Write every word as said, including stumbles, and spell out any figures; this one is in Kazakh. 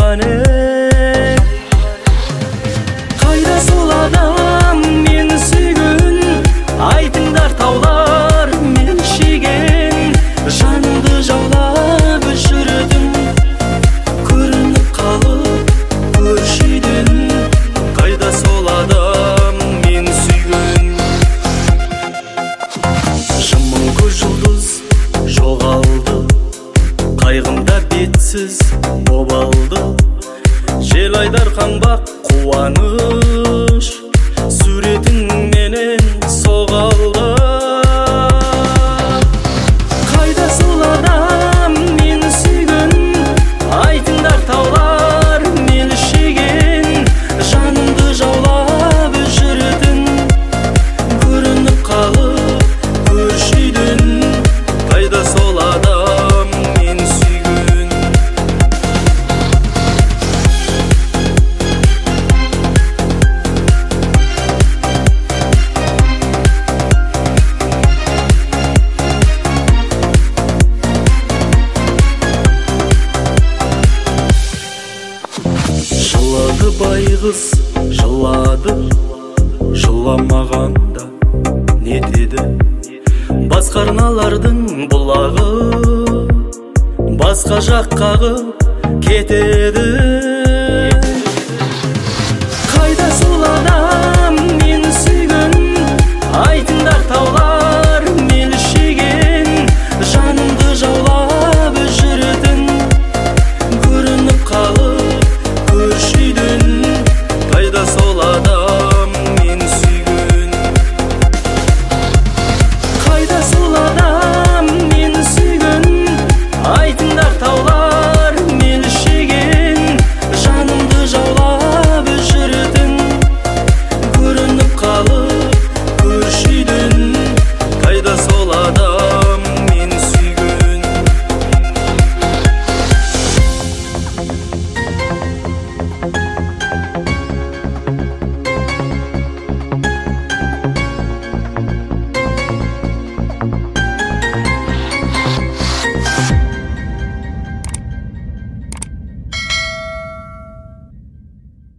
меймане. Қайда сол адам мені сүйген, айтыңдар таулар мелшиген, жанымды жаулап жүрдім, көрініп қалып көрші үйден. Қайда сол адам мені сүйген. Жымың көз жұлдыз жоғалды, қайғымда бетсіз боп алды. Жел айдар қаңбақ қуаныш, суретің менен соғалды. Қайда сол адам мені сүйген, айтыңдар таулар мелшиген, жанымды жаулап жүрдім, көрініп қалып көрші үйден. Қайда сол адам мені сүйген. Жылады байғыз, жылады, жыламағанда нетеді? Басқа арналардың бұлағы басқа жаққа кетеді. Қайда сол адам